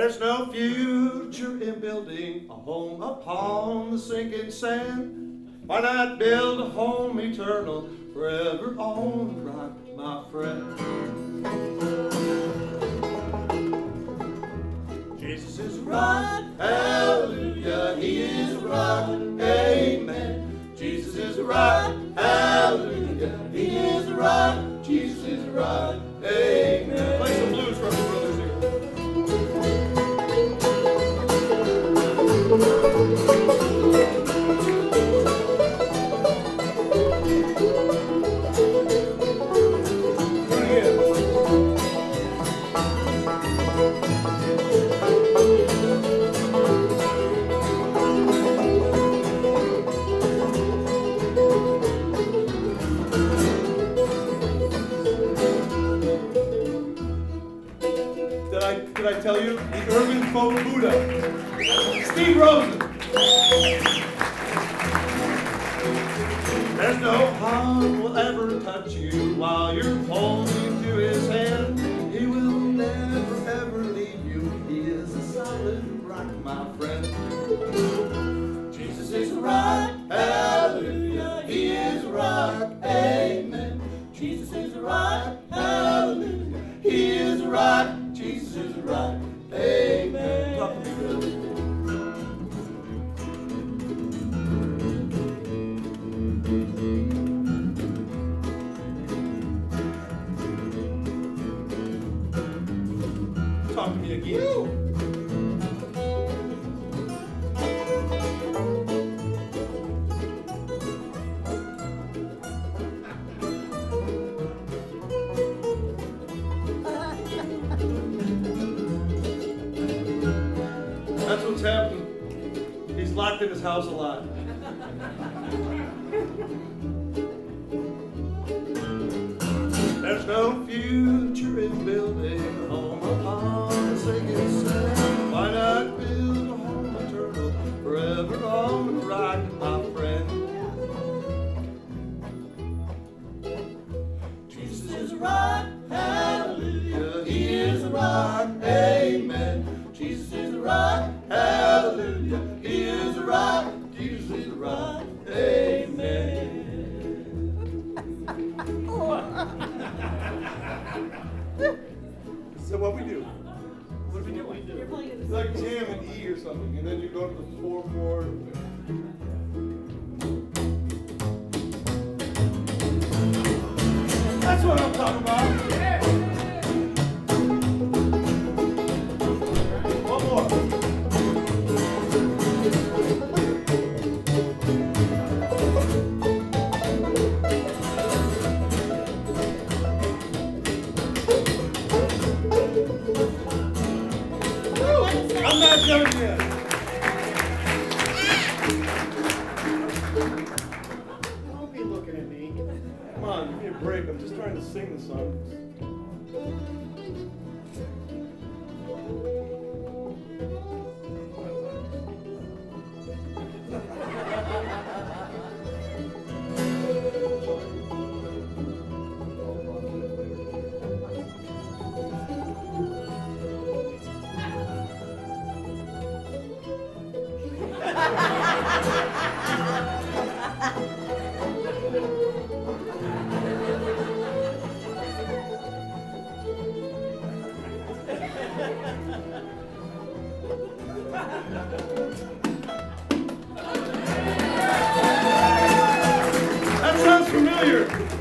There's no future in building a home upon the sinking sand. Why not build a home eternal, forever on the rock, my friend? Jesus is rock, hallelujah, he is rock, amen. Jesus is rock, hallelujah, he is rock, Jesus is rock, amen. Play some blues for us, brothers here. Did I tell you? The Urban Folk Buddha. Steve Rosen. There's no harm will ever touch you while you're holding to his hand. He will never ever leave you. He is a solid rock, my friend. Jesus is rock, hallelujah. He is rock, amen. Jesus is rock, hallelujah. He is rock, Jesus is rock, amen. Talk to me, brother. Talk to me again. Woo. That's what's happening. He's locked in his house a lot. There's no future in building a home upon the sinking sand. Why not build a home eternal, forever on the rock, my friend? Jesus is rock, hallelujah. He is rock, amen. Jesus is rock, hallelujah. He is rock, Jesus is rock, amen. So what we do? What do we do? It's like jam and E or something, and then you go to the 4/4. That's what I'm talking about. Yeah. One more. I'm not done yet. Don't be looking at me. Come on, give me a break. I'm just trying to sing the song. That sounds familiar.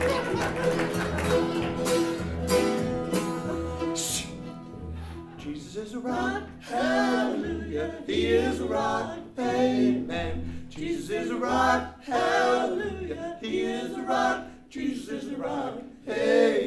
Jesus is a rock, hallelujah. He is a rock, amen. Jesus is a rock, hallelujah. He is a rock, Jesus is a rock, amen.